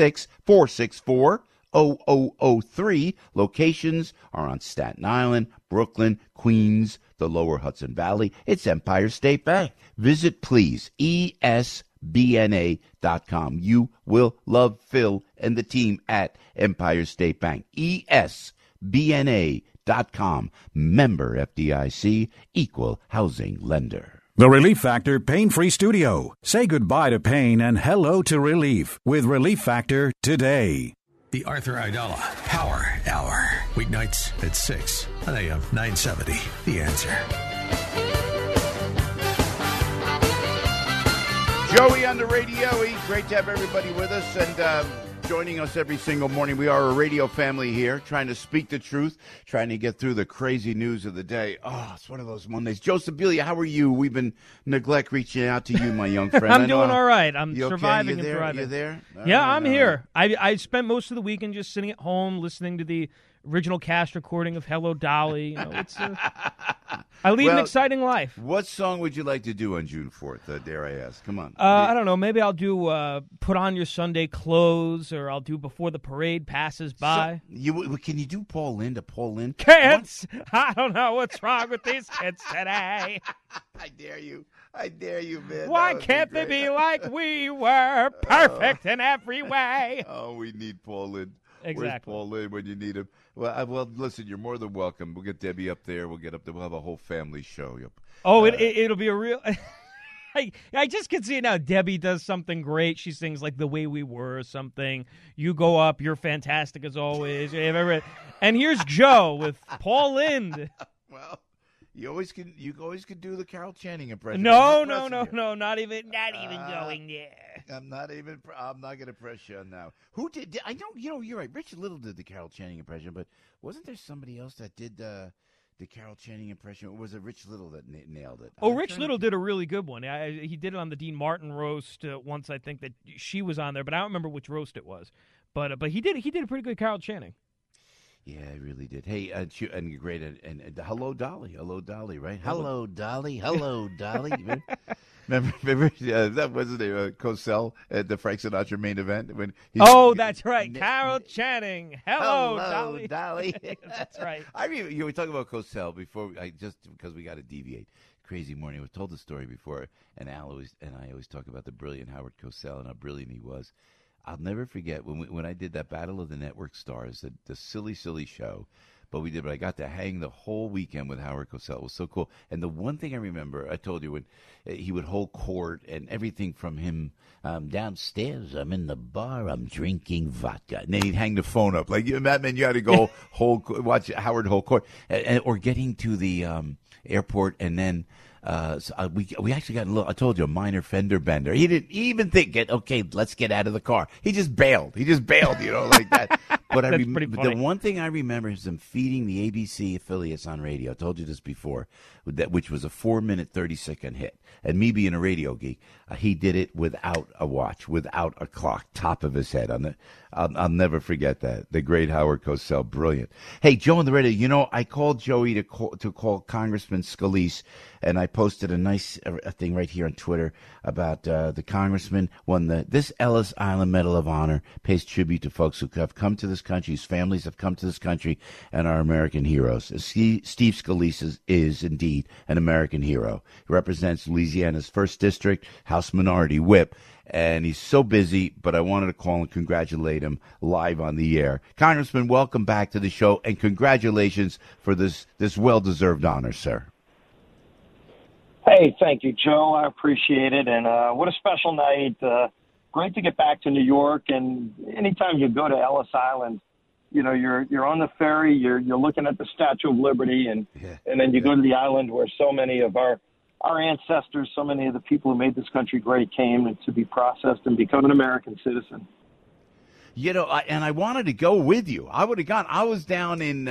866-464-0003. Locations are on Staten Island, Brooklyn, Queens, the Lower Hudson Valley. It's Empire State Bank. Visit, please, ESBNA.com. You will love Phil and the team at Empire State Bank. ESBNA.com. Member FDIC, equal housing lender. The Relief Factor Pain-Free Studio. Say goodbye to pain and hello to relief with Relief Factor today. The Arthur Aidala Power Hour. Weeknights at 6 on AM 970. The Answer. Joey on the radio. Great to have everybody with us and joining us every single morning. We are a radio family here, trying to speak the truth, trying to get through the crazy news of the day. Oh, it's one of those Mondays. Joe Sibilia, how are you? We've been reaching out to you, my young friend. I'm doing all right. I'm you surviving okay? and thriving. You there? Yeah, I'm here. I spent most of the weekend just sitting at home listening to the original cast recording of Hello, Dolly. You know, it's I lead an exciting life. What song would you like to do on June 4th, dare I ask? Come on. I don't know. Maybe I'll do Put On Your Sunday Clothes, or I'll do Before the Parade Passes By. Can you do Paul Lynde? Paul Lynde? Kids! I don't know what's wrong with these kids today. I dare you. I dare you, man. Why can't they be like we were? Perfect in every way. Oh, we need Paul Lynde. Exactly. Where's Paul Lynde when you need him? Well, listen, you're more than welcome. We'll get Debbie up there. We'll get up there. We'll have a whole family show. Oh, it'll be a real... I just can see it now. Debbie does something great. She sings like The Way We Were or something. You go up. You're fantastic as always. And here's Joe with Paul Lynde. Well, you always can do the Carol Channing impression. No, not even going there. I'm not going to press you on now. Who did? I know. You're right. Rich Little did the Carol Channing impression, but wasn't there somebody else that did the Carol Channing impression? Or was it Rich Little that nailed it? Oh, Rich Little did a really good one. He did it on the Dean Martin roast once. I think that she was on there, but I don't remember which roast it was. But he did a pretty good Carol Channing. Yeah, I really did. Hey, and great, and hello, Dolly, right? Hello, Dolly, Remember that wasn't Cosell at the Frank Sinatra main event when. That's right, Carol Channing. Hello, Dolly. That's right. We talk about Cosell before. Because we got to deviate. Crazy morning. We've told the story before, and I always talk about the brilliant Howard Cosell and how brilliant he was. I'll never forget when I did that Battle of the Network Stars, the silly show. But I got to hang the whole weekend with Howard Cosell. It was so cool. And the one thing I remember, I told you, when he would hold court and everything from him downstairs, I'm in the bar, I'm drinking vodka. And then he'd hang the phone up. Like, that meant you had to go watch Howard hold court. Or getting to the airport and then... we actually got I told you, a minor fender bender. He didn't even think okay, let's get out of the car. He just bailed, like that. But the one thing I remember is him feeding the ABC affiliates on radio. I told you this before, which was a 4-minute, 30-second hit. And me being a radio geek, he did it without a watch, without a clock, top of his head. I'll never forget that. The great Howard Cosell, brilliant. Hey, Joe on the radio. I called Joey to call Congressman Scalise, and I posted a nice thing right here on Twitter about the congressman won this Ellis Island Medal of Honor, pays tribute to folks who have come to this country, whose families have come to this country, and are American heroes. Steve Scalise is indeed an American hero. He represents Louisiana's 1st District, House Minority Whip, and he's so busy, but I wanted to call and congratulate him live on the air. Congressman, welcome back to the show, and congratulations for this well-deserved honor, sir. Hey, thank you, Joe. I appreciate it, and what a special night. great to get back to New York. And anytime you go to Ellis Island, you know, you're on the ferry, you're looking at the Statue of Liberty, and then you go to the island where so many of our ancestors, so many of the people who made this country great came to be processed and become an American citizen. You know, and I wanted to go with you. I would have gone. I was down in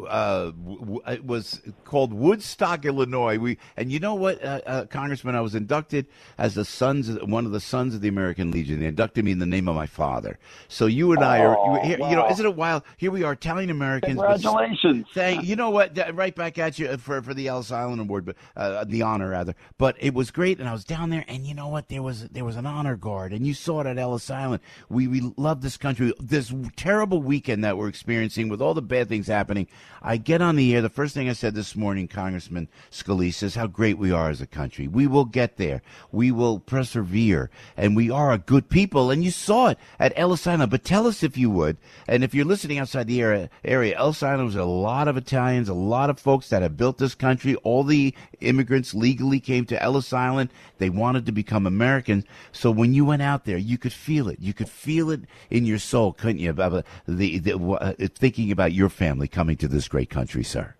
it was called Woodstock, Illinois. And you know what, Congressman, I was inducted as one of the sons of the American Legion. They inducted me in the name of my father. So you and I are, you know, isn't it wild? Here we are, Italian Americans. Congratulations! You know what? Right back at you for the Ellis Island Award, but the honor rather. But it was great, and I was down there, and you know what? There was an honor guard, and you saw it at Ellis Island. We love this country. This terrible weekend that we're experiencing with all the bad things happening, I get on the air. The first thing I said this morning, Congressman Scalise, is how great we are as a country. We will get there. We will persevere, and we are a good people. And you saw it at Ellis Island. But tell us, if you would, and if you're listening outside the area, Ellis Island was a lot of Italians, a lot of folks that have built this country. All the immigrants legally came to Ellis Island. They wanted to become Americans. So when you went out there, you could feel it. You could feel it in your soul, couldn't you? About thinking about your family coming to this great country, sir.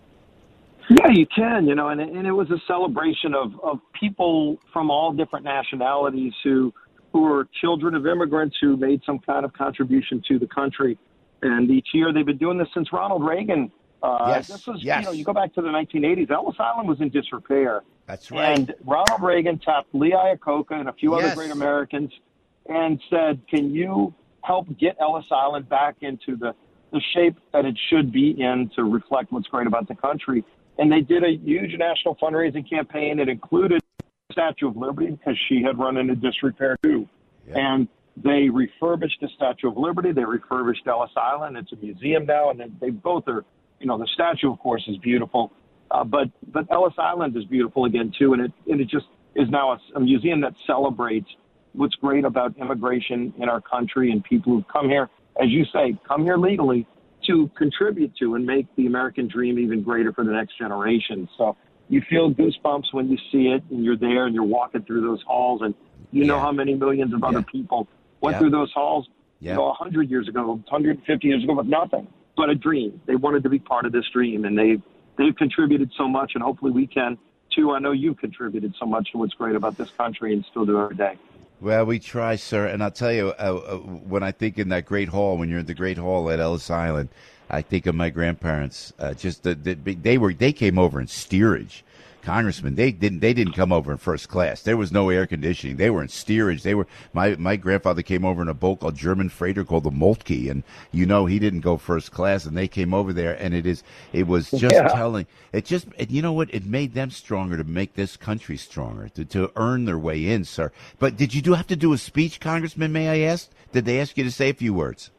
Yeah, you can, you know, and it was a celebration of people from all different nationalities who are children of immigrants who made some kind of contribution to the country. And each year they've been doing this since Ronald Reagan. This was, you know, you go back to the 1980s, Ellis Island was in disrepair. That's right. And Ronald Reagan tapped Lee Iacocca and a few other great Americans and said, can you help get Ellis Island back into the shape that it should be in to reflect what's great about the country? And they did a huge national fundraising campaign. It included the Statue of Liberty because she had run into disrepair too. And they refurbished the Statue of Liberty. They refurbished Ellis Island. It's a museum now, and they both are, you know, the statue, of course, is beautiful. But Ellis Island is beautiful again too, and it just is now a museum that celebrates what's great about immigration in our country and people who come here, as you say, come here legally to contribute to and make the American dream even greater for the next generation. So you feel goosebumps when you see it and you're there and you're walking through those halls, and you know how many millions of other people went through those halls, you know, 100 years ago, 150 years ago with nothing but a dream. They wanted to be part of this dream, and they've contributed so much, and hopefully we can too. I know you've contributed so much to what's great about this country and still do every day. Well, we try, sir, and I'll tell you, when I think in that great hall, when you're in the great hall at Ellis Island, I think of my grandparents. They came over in steerage. Congressman, they didn't come over in first class. There was no air conditioning. They were in steerage. My grandfather came over in a boat called German freighter called the Moltke, and you know he didn't go first class, and they came over there, and it was just telling. You know what? It made them stronger to make this country stronger, to earn their way in, sir. But did you have to do a speech, Congressman? May I ask? Did they ask you to say a few words?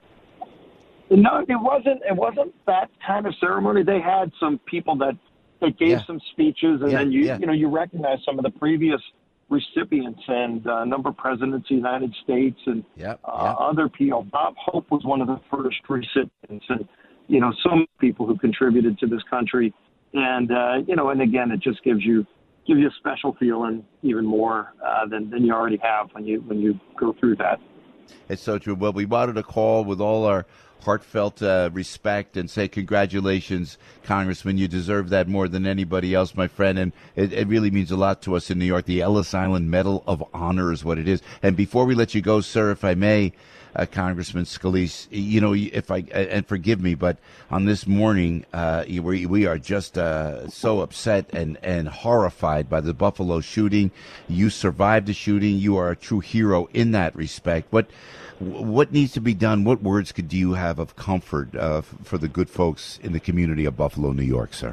No, it wasn't that kind of ceremony. They had some people that gave some speeches, and then you recognize some of the previous recipients and a number of presidents of the United States and other people. Bob Hope was one of the first recipients, and you know, some people who contributed to this country, and you know, and again, it just gives you a special feeling, even more than you already have when you go through that. It's so true. Well, we wanted to call with all our heartfelt respect and say congratulations, Congressman. You deserve that more than anybody else, my friend, and it really means a lot to us in New York. The Ellis Island Medal of Honor is what it is. And before we let you go, sir, if I may, Congressman Scalise, you know, and forgive me, but on this morning, we are just so upset and horrified by the Buffalo shooting. You survived the shooting. You are a true hero in that respect. What needs to be done? What words do you have of comfort for the good folks in the community of Buffalo, New York, sir?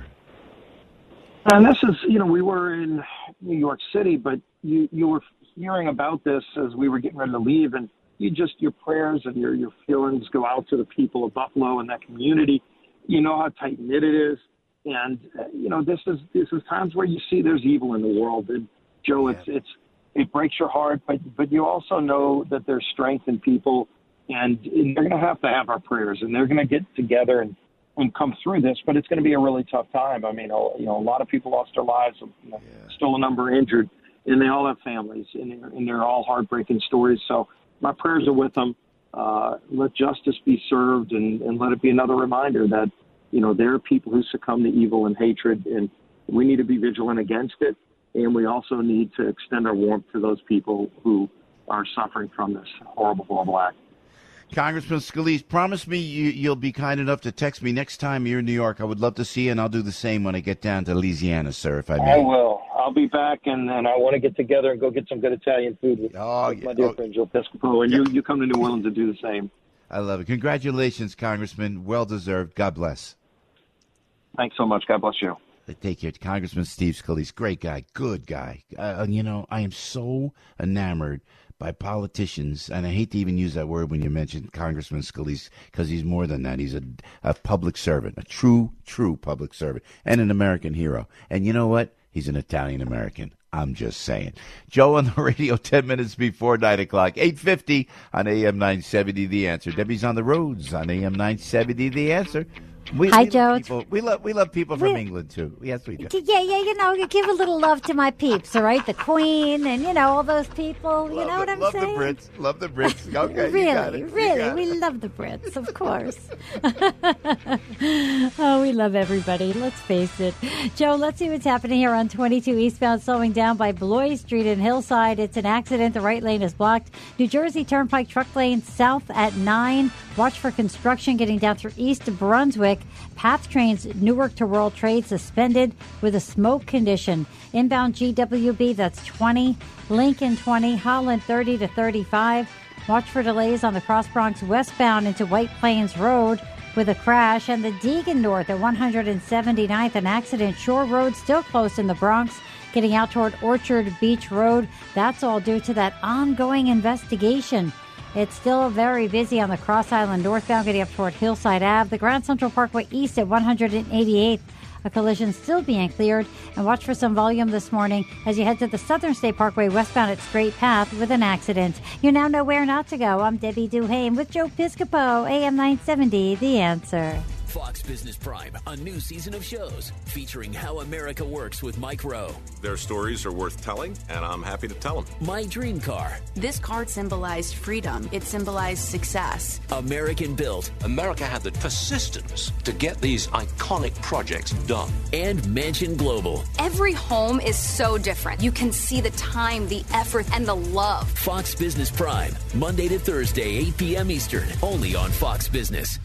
And this is, you know, we were in New York City, but you were hearing about this as we were getting ready to leave, and your prayers and your feelings go out to the people of Buffalo and that community. You know how tight knit it is, and you know this is times where you see there's evil in the world. And Joe, it breaks your heart, but you also know that there's strength in people, and they're going to have our prayers, and they're going to get together and come through this. But it's going to be a really tough time. I mean, you know, a lot of people lost their lives, still a number injured, and they all have families, and they're all heartbreaking stories. So my prayers are with them. Let justice be served, and let it be another reminder that, there are people who succumb to evil and hatred, and we need to be vigilant against it. And we also need to extend our warmth to those people who are suffering from this horrible, horrible act. Congressman Scalise, promise me you'll be kind enough to text me next time you're in New York. I would love to see you, and I'll do the same when I get down to Louisiana, sir, if I may. I will. I'll be back, and I want to get together and go get some good Italian food with my dear friend Joe Piscopo, and you come to New Orleans and do the same. I love it. Congratulations, Congressman. Well-deserved. God bless. Thanks so much. God bless you. Take care. Congressman Steve Scalise. Great guy. Good guy. I am so enamored by politicians, and I hate to even use that word when you mention Congressman Scalise, because he's more than that. He's a public servant, a true public servant, and an American hero. And you know what? He's an Italian-American. I'm just saying. Joe on the radio 10 minutes before 9 o'clock, 8:50 on AM 970, The Answer. Debbie's on the roads on AM 970, The Answer. Hi, Joe. We love people from England, too. Yes, we do. Yeah, give a little love to my peeps, all right? The Queen and, all those people. You know what I'm saying? Love the Brits. Okay, really. We love the Brits, of course. Oh, we love everybody. Let's face it. Joe, let's see what's happening here on 22 eastbound, slowing down by Blois Street in Hillside. It's an accident. The right lane is blocked. New Jersey Turnpike truck lane south at 9. Watch for construction getting down through East Brunswick. PATH trains Newark to World Trade suspended with a smoke condition. Inbound GWB, that's 20. Lincoln 20. Holland 30 to 35. Watch for delays on the Cross Bronx westbound into White Plains Road with a crash. And the Deegan North at 179th, an accident. Shore Road still closed in the Bronx, getting out toward Orchard Beach Road. That's all due to that ongoing investigation. It's still very busy on the Cross Island northbound, getting up toward Hillside Ave. The Grand Central Parkway east at 188th. A collision still being cleared. And watch for some volume this morning as you head to the Southern State Parkway westbound at Straight Path with an accident. You now know where not to go. I'm Debbie Duhame with Joe Piscopo, AM 970, The Answer. Fox Business Prime, a new season of shows featuring how America works with Mike Rowe. Their stories are worth telling, and I'm happy to tell them. My Dream Car. This card symbolized freedom. It symbolized success. American Built. America had the persistence to get these iconic projects done. And Mansion Global. Every home is so different. You can see the time, the effort, and the love. Fox Business Prime, Monday to Thursday, 8 p.m. Eastern, only on Fox Business.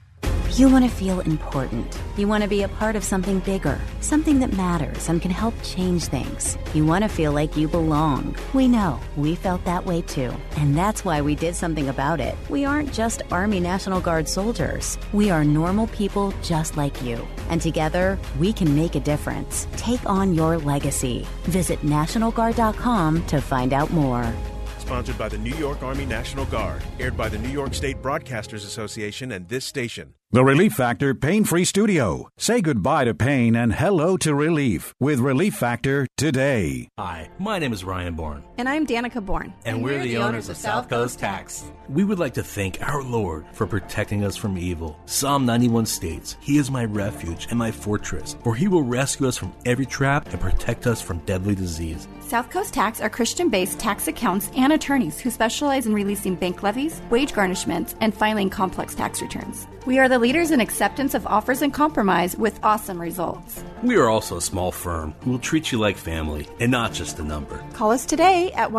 You want to feel important. You want to be a part of something bigger, something that matters and can help change things. You want to feel like you belong. We know. We felt that way too. And that's why we did something about it. We aren't just Army National Guard soldiers. We are normal people just like you. And together, we can make a difference. Take on your legacy. Visit NationalGuard.com to find out more. Sponsored by the New York Army National Guard. Aired by the New York State Broadcasters Association and this station. The Relief Factor Pain-Free Studio. Say goodbye to pain and hello to relief with Relief Factor today. Hi, my name is Ryan Bourne. And I'm Danica Bourne. And we're the owners of South Coast Tax. We would like to thank our Lord for protecting us from evil. Psalm 91 states, He is my refuge and my fortress, for He will rescue us from every trap and protect us from deadly disease. South Coast Tax are Christian-based tax accountants and attorneys who specialize in releasing bank levies, wage garnishments, and filing complex tax returns. We are the leaders in acceptance of offers and compromise with awesome results. We are also a small firm who will treat you like family and not just a number. Call us today at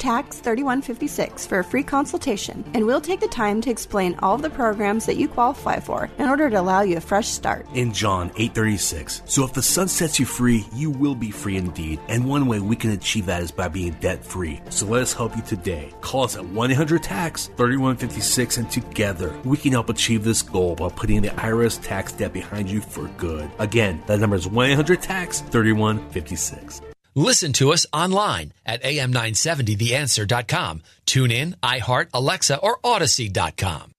1-800-TAX-3156 for a free consultation, and we'll take the time to explain all of the programs that you qualify for in order to allow you a fresh start. In John 8:36, so if the Son sets you free, you will be free indeed. And one way we can achieve that is by being debt-free. So let us help you today. Call us at 1-800-TAX-3156, and together we can help achieve this goal by putting the IRS tax debt behind you for good. Again, that number is 1-800-TAX-3156. Listen to us online at am970theanswer.com. Tune in, iHeart, Alexa, or Odyssey.com.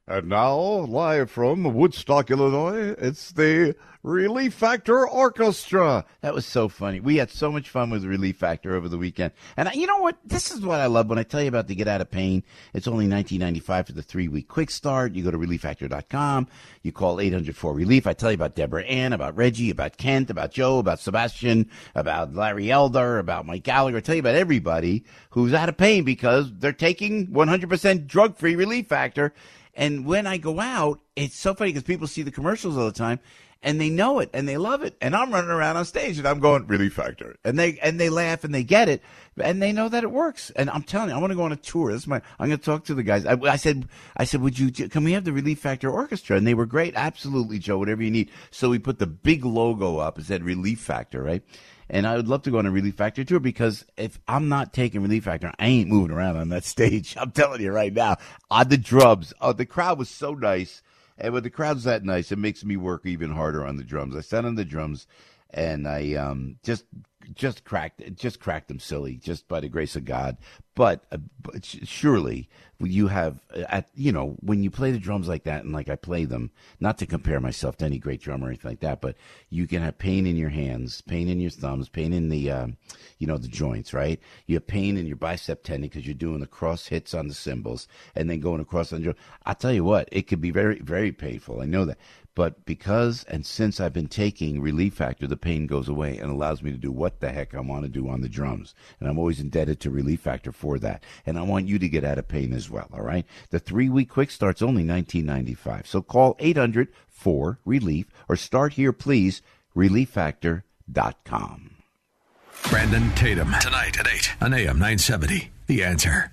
And now, live from Woodstock, Illinois, it's the Relief Factor Orchestra. That was so funny. We had so much fun with Relief Factor over the weekend. And you know what? This is what I love when I tell you about the Get Out of Pain. It's only $19.95 for the 3-week quick start. You go to relieffactor.com. You call 800-4RELIEF. I tell you about Deborah Ann, about Reggie, about Kent, about Joe, about Sebastian, about Larry Elder, about Mike Gallagher. I tell you about everybody who's out of pain because they're taking 100% drug-free Relief Factor. And when I go out, it's so funny because people see the commercials all the time, and they know it, and they love it. And I'm running around on stage, and I'm going, Relief Factor. And they laugh, and they get it, and they know that it works. And I'm telling you, I want to go on a tour. I'm going to talk to the guys. I said, can we have the Relief Factor Orchestra? And they were great. Absolutely, Joe, whatever you need. So we put the big logo up. It said Relief Factor, right? And I would love to go on a Relief Factor tour because if I'm not taking Relief Factor, I ain't moving around on that stage. I'm telling you right now. On the drums. Oh, the crowd was so nice. And when the crowd's that nice, it makes me work even harder on the drums. I sat on the drums and I just cracked them silly, just by the grace of God. But surely you have, when you play the drums like that and like I play them, not to compare myself to any great drummer or anything like that, but you can have pain in your hands, pain in your thumbs, pain in the, the joints, right? You have pain in your bicep tendon because you're doing the cross hits on the cymbals and then going across on the drum. I'll tell you what, it could be very, very painful. I know that. But because and since I've been taking Relief Factor, the pain goes away and allows me to do what the heck I want to do on the drums. And I'm always indebted to Relief Factor for that. And I want you to get out of pain as well, all right? The 3-week quick start's only $19.95. So call 800-4RELIEF or start here, please, relieffactor.com. Brandon Tatum, tonight at 8 on AM 970. The Answer.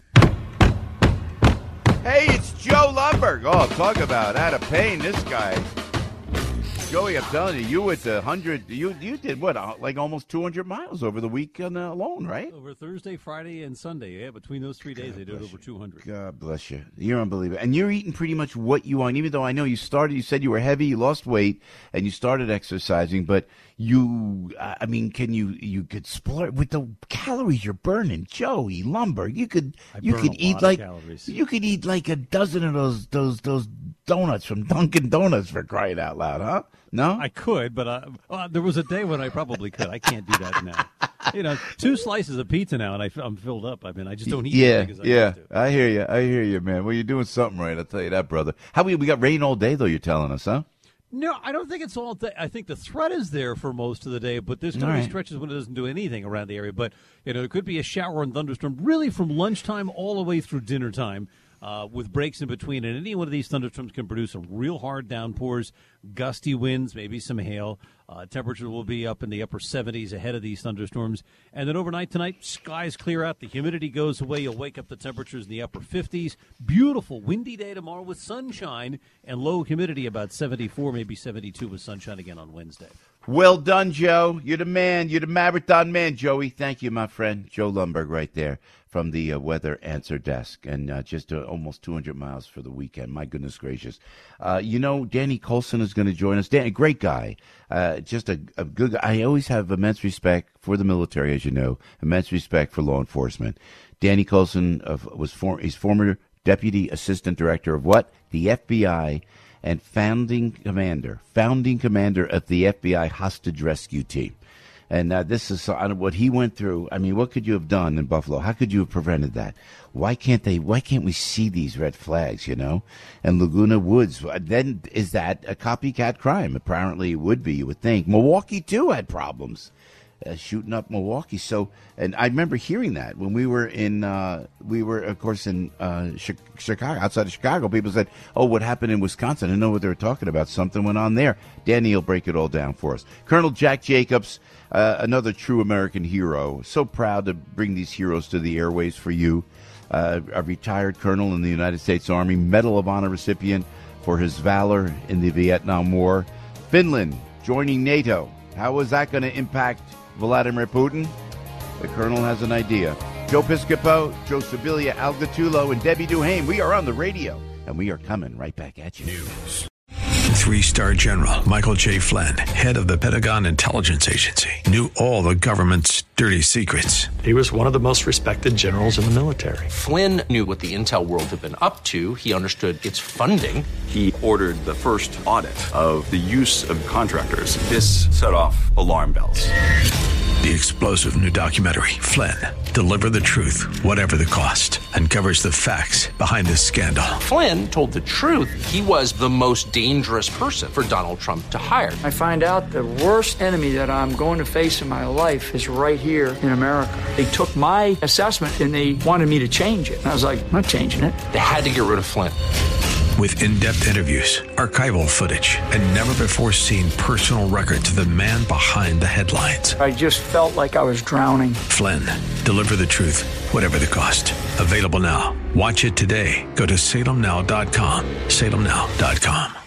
Hey, it's Joe Lumberg. Oh, talk about out of pain, this guy. Joey, I'm telling you, you with the 100, you did what, like almost 200 miles over the weekend alone, right? Over Thursday, Friday, and Sunday. Yeah, between those 3 days, I did over 200. God bless you. You're unbelievable. And you're eating pretty much what you want, even though I know you said you were heavy, you lost weight, and you started exercising, but you could splurge with the calories you're burning, Joey Lumberg. You could eat like a dozen of those donuts from Dunkin' Donuts, for crying out loud, huh? No? I could, but there was a day when I probably could. I can't do that now. 2 slices of pizza now, and I'm filled up. I mean, I just don't eat as big as I used to. I hear you, man. Well, you're doing something right, I'll tell you that, brother. We got rain all day, though, you're telling us, huh? No, I don't think it's all I think the threat is there for most of the day, but there's going to be stretches when it doesn't do anything around the area. But, it could be a shower and thunderstorm really from lunchtime all the way through dinner time. With breaks in between, and any one of these thunderstorms can produce some real hard downpours, gusty winds, maybe some hail. Temperatures will be up in the upper 70s ahead of these thunderstorms. And then overnight tonight, skies clear out. The humidity goes away. You'll wake up the temperatures in the upper 50s. Beautiful, windy day tomorrow with sunshine and low humidity, about 74, maybe 72 with sunshine again on Wednesday. Well done, Joe. You're the man. You're the marathon man, Joey. Thank you, my friend. Joe Lumberg right there from the Weather Answer Desk. And just almost 200 miles for the weekend. My goodness gracious. Danny Coulson is going to join us. Danny, great guy. Just a good guy. I always have immense respect for the military, as you know, immense respect for law enforcement. Danny Coulson he's former Deputy Assistant Director of what? The FBI. And founding commander of the FBI hostage rescue team. And this is what he went through. I mean, what could you have done in Buffalo? How could you have prevented that? Why can't we see these red flags, And Laguna Woods, then is that a copycat crime? Apparently it would be, you would think. Milwaukee, too, had problems. Shooting up Milwaukee. So, and I remember hearing that when we were of course in Chicago, outside of Chicago. People said, "Oh, what happened in Wisconsin?" I didn't know what they were talking about. Something went on there. Danny will break it all down for us. Colonel Jack Jacobs, another true American hero. So proud to bring these heroes to the airways for you. A retired colonel in the United States Army, Medal of Honor recipient for his valor in the Vietnam War. Finland joining NATO. How is that going to impact Vladimir Putin? The colonel has an idea. Joe Piscopo, Joe Sibilia, Al Gattulo, and Debbie Duhame. We are on the radio, and we are coming right back at you. News. 3-star General Michael J. Flynn, head of the Pentagon Intelligence Agency, knew all the government's dirty secrets. He was one of the most respected generals in the military. Flynn knew what the intel world had been up to. He understood its funding. He ordered the first audit of the use of contractors. This set off alarm bells. The explosive new documentary, Flynn, Deliver the Truth, Whatever the Cost, uncovers the facts behind this scandal. Flynn told the truth. He was the most dangerous person for Donald Trump to hire. I find out the worst enemy that I'm going to face in my life is right here in America. They took my assessment and they wanted me to change it. And I was like, I'm not changing it. They had to get rid of Flynn. With in-depth interviews, archival footage, and never-before-seen personal records of the man behind the headlines. I just felt like I was drowning. Flynn, Deliver the Truth, Whatever the Cost. Available now. Watch it today. Go to salemnow.com. salemnow.com.